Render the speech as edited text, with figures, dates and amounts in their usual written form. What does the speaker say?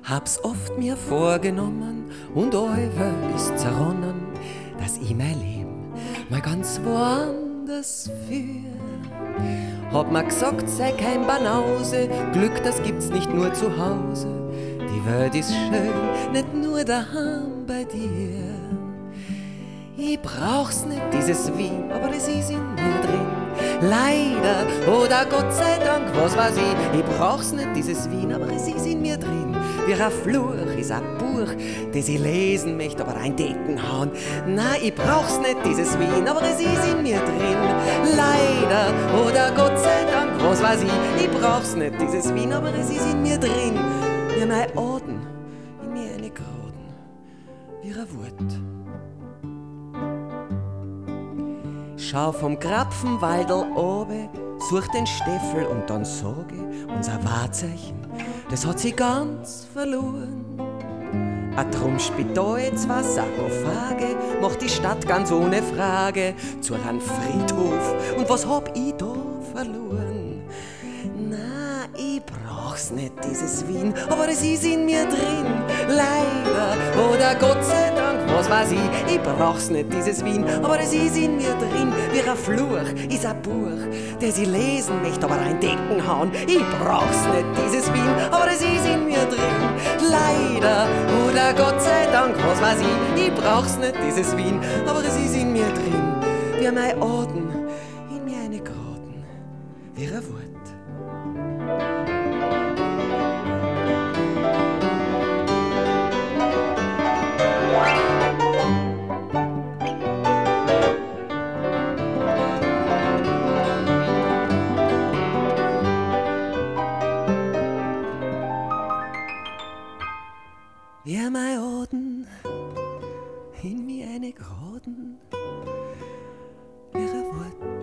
Hab's oft mir vorgenommen und euer ist zerronnen, dass ich mein Leben mal ganz woanders führ. Hab mir gesagt, sei kein Banause, Glück, das gibt's nicht nur zu Hause. Die Welt ist schön, nicht nur daheim bei dir. Ich brauch's nicht, dieses Wien, aber es ist in mir drin. Leider oder Gott sei Dank, was weiß ich. Ich brauch's nicht, dieses Wien, aber es ist in mir drin. Wie ein Fluch ist ein Buch, das ich lesen möchte, aber ein Decken hauen. Nein, ich brauch's nicht, dieses Wien, aber es ist in mir drin. Leider oder Gott sei Dank, was weiß ich. Ich brauch's nicht, dieses Wien, aber es ist in mir drin. Wie mein Atem, in mir eine Graden, wie ein Wort. Schau vom Krapfenwaldl obe, such den Steffel und dann sage, unser Wahrzeichen, das hat sie ganz verloren. Drum Spital, zwei Sarkophage, macht die Stadt ganz ohne Frage zu einem Friedhof. Und was hab ich da verloren? Na, ich brauch's nicht, dieses Wien, aber es ist in mir drin. Leider oder Gott sei Dank, was weiß ich. Ich brauch's nicht, dieses Wien, aber es ist in mir drin. Wie ein Fluch ist ein Buch, das ich lesen möchte, aber ein Decken hauen. Ich brauch's nicht, dieses Wien, aber es ist in mir drin. Leider oder Gott sei Dank, was weiß ich. Ich brauch's nicht, dieses Wien, aber es ist in mir drin. Wie mein Atem, in mir eine Graden, wie ein Wort. Wie mein Atem, in mir eine Graden, wie ein Wort.